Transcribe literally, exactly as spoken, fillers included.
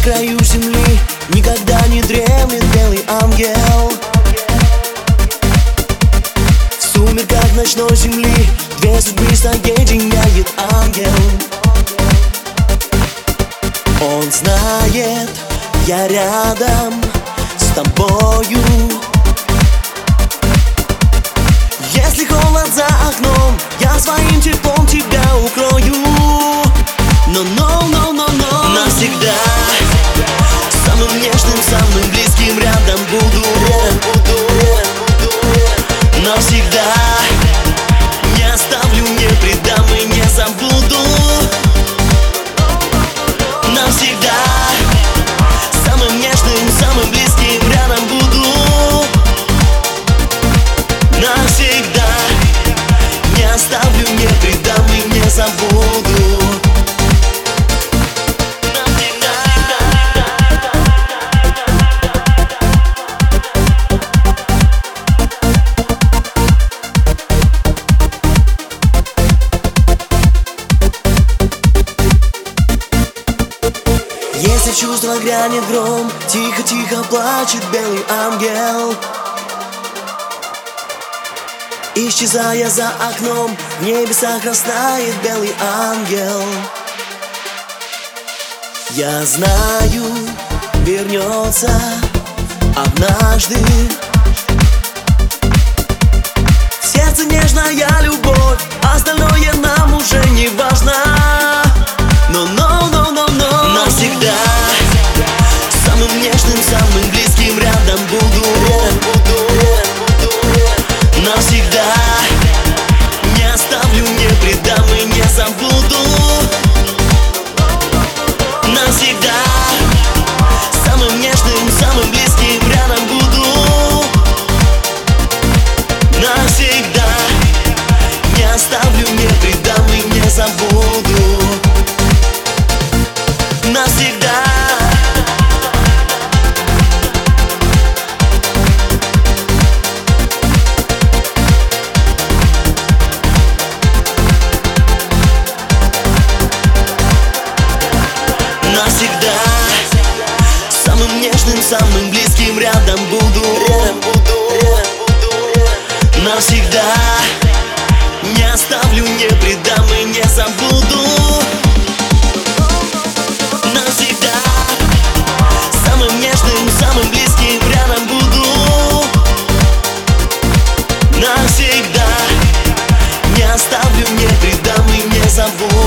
краю земли никогда не дремлет белый ангел. В сумерках ночной земли две судьбы соединяет ангел. Он знает, я рядом с тобою. Если холод за окном, я своим теплом тебя укрою. Но, но, но, но, но навсегда самым нежным, самым близким рядом буду. Навсегда не оставлю, не предам и не забуду. Навсегда самым нежным, самым близким рядом буду. Навсегда не оставлю, не предам и не забуду. Если чувство грянет гром, тихо-тихо плачет белый ангел. Исчезая за окном, в небесах растает белый ангел. Я знаю, вернется однажды. В сердце нежная любовь, остальное нам уже не важно. Но, но, но, но, но навсегда самым нежным, самым близким рядом буду. Навсегда не оставлю, не предам и не забуду. Навсегда самым нежным, самым близким рядом буду. Навсегда не оставлю, не предам и не забуду. Навсегда. Навсегда самым нежным, самым близким рядом буду. Навсегда не оставлю, не предам и не забуду. Навсегда самым нежным, самым близким рядом буду. Навсегда не оставлю, не предам и не забуду.